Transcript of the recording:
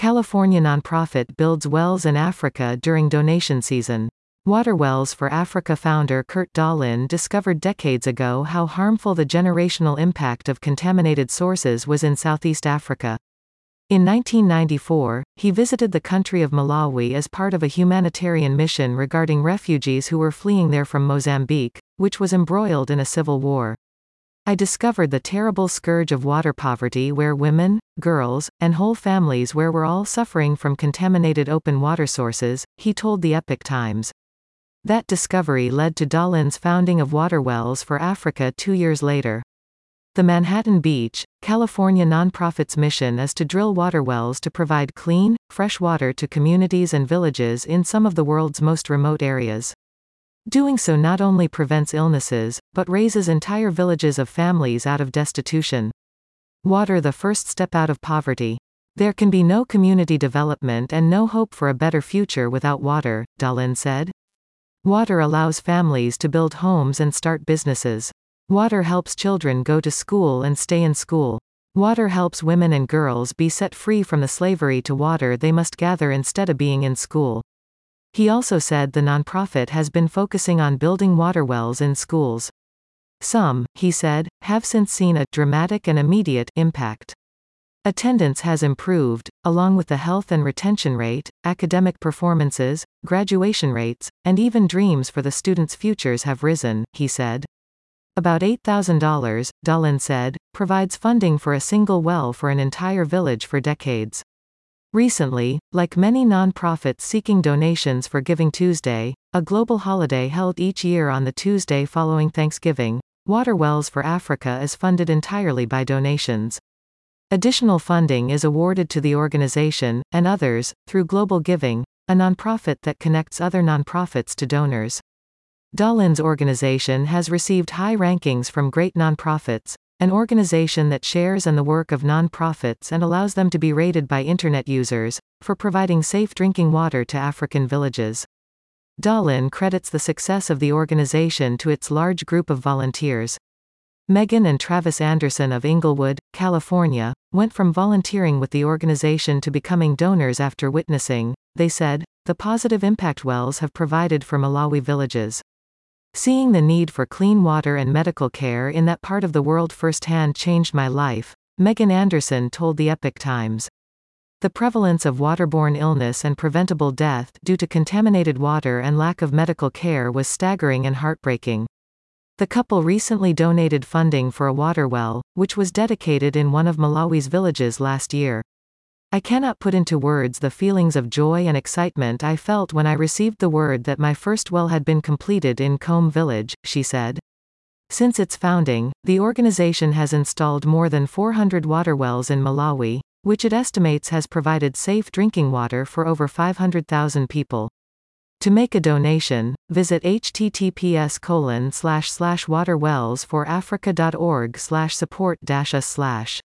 California nonprofit builds wells in Africa during donation season. Water Wells for Africa founder Kurt Dahlin discovered decades ago how harmful the generational impact of contaminated sources was in Southeast Africa. In 1994, he visited the country of Malawi as part of a humanitarian mission regarding refugees who were fleeing there from Mozambique, which was embroiled in a civil war. I discovered the terrible scourge of water poverty where women, girls, and whole families were all suffering from contaminated open water sources, he told the Epoch Times. That discovery led to Dahlin's founding of Water Wells for Africa 2 years later. The Manhattan Beach, California nonprofit's mission is to drill water wells to provide clean, fresh water to communities and villages in some of the world's most remote areas. Doing so not only prevents illnesses, but raises entire villages of families out of destitution. Water, the first step out of poverty. There can be no community development and no hope for a better future without water, Dahlin said. Water allows families to build homes and start businesses. Water helps children go to school and stay in school. Water helps women and girls be set free from the slavery to water they must gather instead of being in school. He also said the nonprofit has been focusing on building water wells in schools. Some, he said, have since seen a dramatic and immediate impact. Attendance has improved, along with the health and retention rate, academic performances, graduation rates, and even dreams for the students' futures have risen, he said. About $8,000, Dahlin said, provides funding for a single well for an entire village for decades. Recently, like many nonprofits seeking donations for Giving Tuesday, a global holiday held each year on the Tuesday following Thanksgiving, Water Wells for Africa is funded entirely by donations. Additional funding is awarded to the organization, and others, through Global Giving, a nonprofit that connects other nonprofits to donors. Dahlin's organization has received high rankings from Great Nonprofits, an organization that shares in the work of nonprofits and allows them to be rated by Internet users, for providing safe drinking water to African villages. Dahlin credits the success of the organization to its large group of volunteers. Megan and Travis Anderson of Inglewood, California, went from volunteering with the organization to becoming donors after witnessing, they said, the positive impact wells have provided for Malawi villages. Seeing the need for clean water and medical care in that part of the world firsthand changed my life, Megan Anderson told the Epoch Times. The prevalence of waterborne illness and preventable death due to contaminated water and lack of medical care was staggering and heartbreaking. The couple recently donated funding for a water well, which was dedicated in one of Malawi's villages last year. I cannot put into words the feelings of joy and excitement I felt when I received the word that my first well had been completed in Combe Village, she said. Since its founding, the organization has installed more than 400 water wells in Malawi, which it estimates has provided safe drinking water for over 500,000 people. To make a donation, visit https://waterwellsforafrica.org/support-us/.